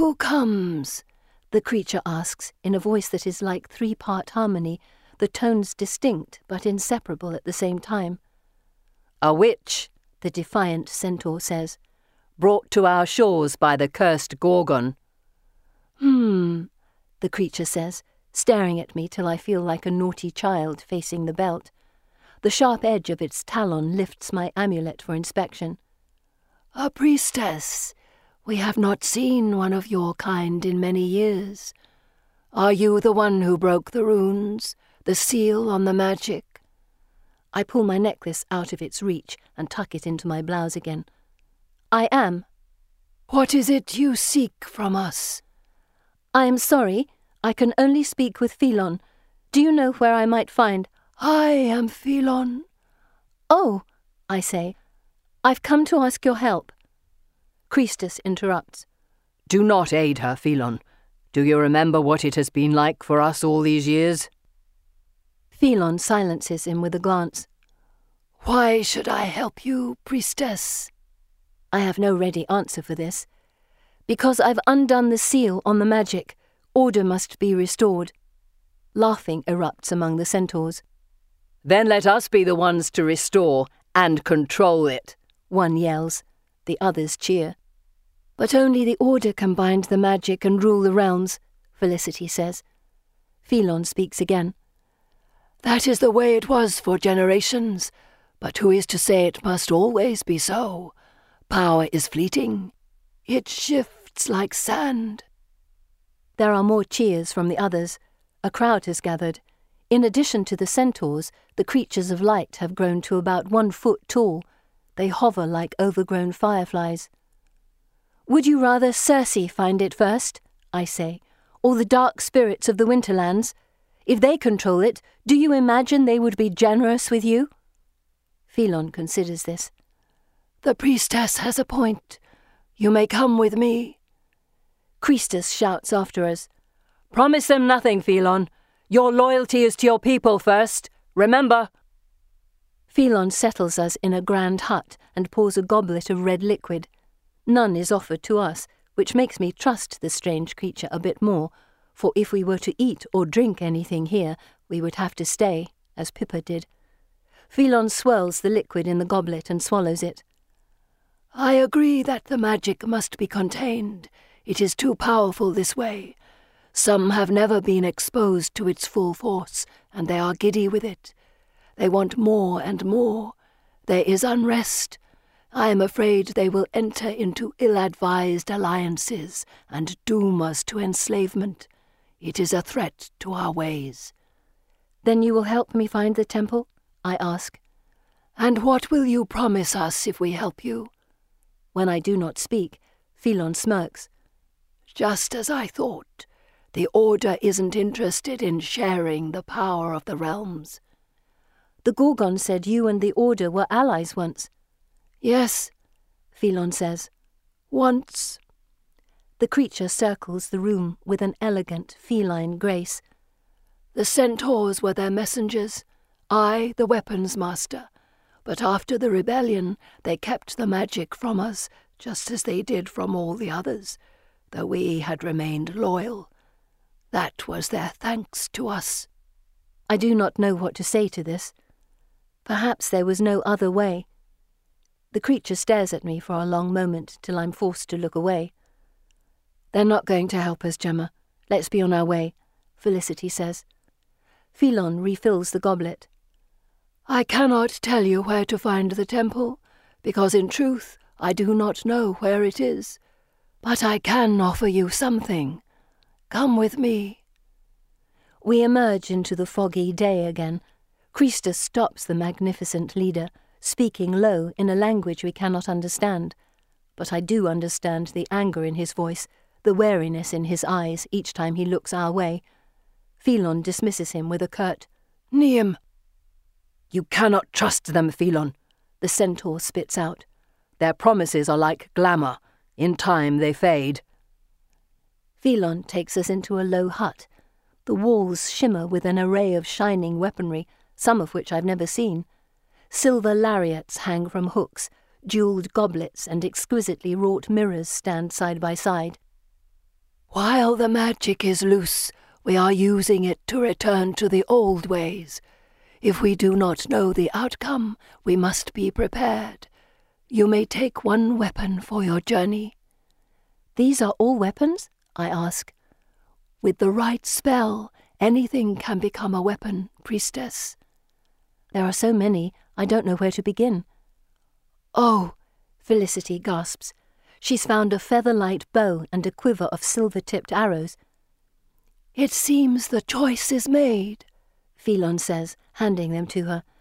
who comes?" the creature asks in a voice that is like three-part harmony, the tones distinct but inseparable at the same time. "A witch," the defiant centaur says, "brought to our shores by the cursed Gorgon." The creature says, staring at me till I feel like a naughty child facing the belt. The sharp edge of its talon lifts my amulet for inspection. "A priestess. We have not seen one of your kind in many years. Are you the one who broke the runes, the seal on the magic?" I pull my necklace out of its reach and tuck it into my blouse again. "I am." "What is it you seek from us?" "I am sorry. I can only speak with Phelon. Do you know where I might find—" "I am Phelon." "Oh," I say, "I've come to ask your help." Christus interrupts. "Do not aid her, Phelon. Do you remember what it has been like for us all these years?" Phelon silences him with a glance. "Why should I help you, priestess?" I have no ready answer for this. "Because I've undone the seal on the magic. Order must be restored." Laughing erupts among the centaurs. "Then let us be the ones to restore and control it," one yells. The others cheer. "But only the Order can bind the magic and rule the realms," Felicity says. Phelon speaks again. "That is the way it was for generations, but who is to say it must always be so? Power is fleeting. It shifts like sand." There are more cheers from the others. A crowd has gathered. In addition to the centaurs, the creatures of light have grown to about 1 foot tall. They hover like overgrown fireflies. "Would you rather Circe find it first," I say, "or the dark spirits of the Winterlands? If they control it, do you imagine they would be generous with you?" Phelon considers this. "The priestess has a point. You may come with me." Christus shouts after us. "Promise them nothing, Phelon. Your loyalty is to your people first. Remember." Phelon settles us in a grand hut and pours a goblet of red liquid. None is offered to us, which makes me trust the strange creature a bit more, for if we were to eat or drink anything here, we would have to stay, as Pippa did. Phelon swirls the liquid in the goblet and swallows it. "I agree that the magic must be contained. It is too powerful this way. Some have never been exposed to its full force, and they are giddy with it. They want more and more. There is unrest. I am afraid they will enter into ill-advised alliances and doom us to enslavement. It is a threat to our ways." "Then you will help me find the temple?" I ask. "And what will you promise us if we help you?" When I do not speak, Phelon smirks. "Just as I thought. The Order isn't interested in sharing the power of the realms." "The Gorgon said you and the Order were allies once." "Yes," Phelon says. "Once." The creature circles the room with an elegant, feline grace. "The centaurs were their messengers, I the weapons master. But after the rebellion, they kept the magic from us, just as they did from all the others, though we had remained loyal. That was their thanks to us." I do not know what to say to this. Perhaps there was no other way. The creature stares at me for a long moment till I'm forced to look away. "They're not going to help us, Gemma. Let's be on our way," Felicity says. Phelon refills the goblet. "I cannot tell you where to find the temple, because in truth I do not know where it is. But I can offer you something. Come with me." We emerge into the foggy day again. Christus stops the magnificent leader, speaking low in a language we cannot understand. But I do understand the anger in his voice, the wariness in his eyes each time he looks our way. Phelon dismisses him with a curt, "Neum." "You cannot trust them, Phelon," the centaur spits out. "Their promises are like glamour. In time they fade." Phelon takes us into a low hut. The walls shimmer with an array of shining weaponry, some of which I've never seen. Silver lariats hang from hooks, jewelled goblets and exquisitely wrought mirrors stand side by side. While the magic is loose, we are using it to return to the old ways. If we do not know the outcome, we must be prepared. You may take one weapon for your journey." "These are all weapons?" I ask. "With the right spell, anything can become a weapon, priestess." "There are so many, I don't know where to begin." "Oh," Felicity gasps. She's found a feather-light bow and a quiver of silver-tipped arrows. "It seems the choice is made," Phelon says, handing them to her.